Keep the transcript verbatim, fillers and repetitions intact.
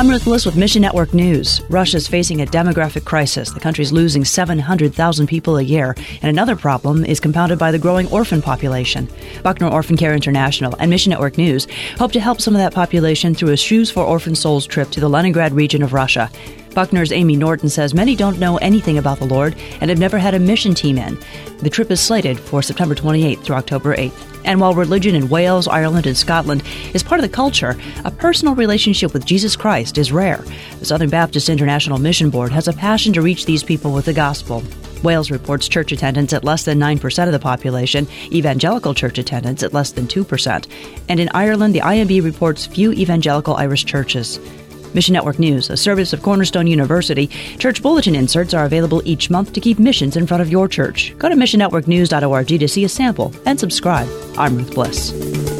I'm Ruth Bliss with Mission Network News. Russia's facing a demographic crisis. The country's losing seven hundred thousand people a year. And another problem is compounded by the growing orphan population. Buckner Orphan Care International and Mission Network News hope to help some of that population through a Shoes for Orphan Souls trip to the Leningrad region of Russia. Buckner's Amy Norton says many don't know anything about the Lord and have never had a mission team in. The trip is slated for September twenty-eighth through October eighth. And while religion in Wales, Ireland, and Scotland is part of the culture, a personal relationship with Jesus Christ is rare. The Southern Baptist International Mission Board has a passion to reach these people with the gospel. Wales reports church attendance at less than nine percent of the population, evangelical church attendance at less than two percent. And in Ireland, the I M B reports few evangelical Irish churches. Mission Network News, a service of Cornerstone University. Church bulletin inserts are available each month to keep missions in front of your church. Go to mission network news dot org to see a sample and subscribe. I'm Ruth Bliss.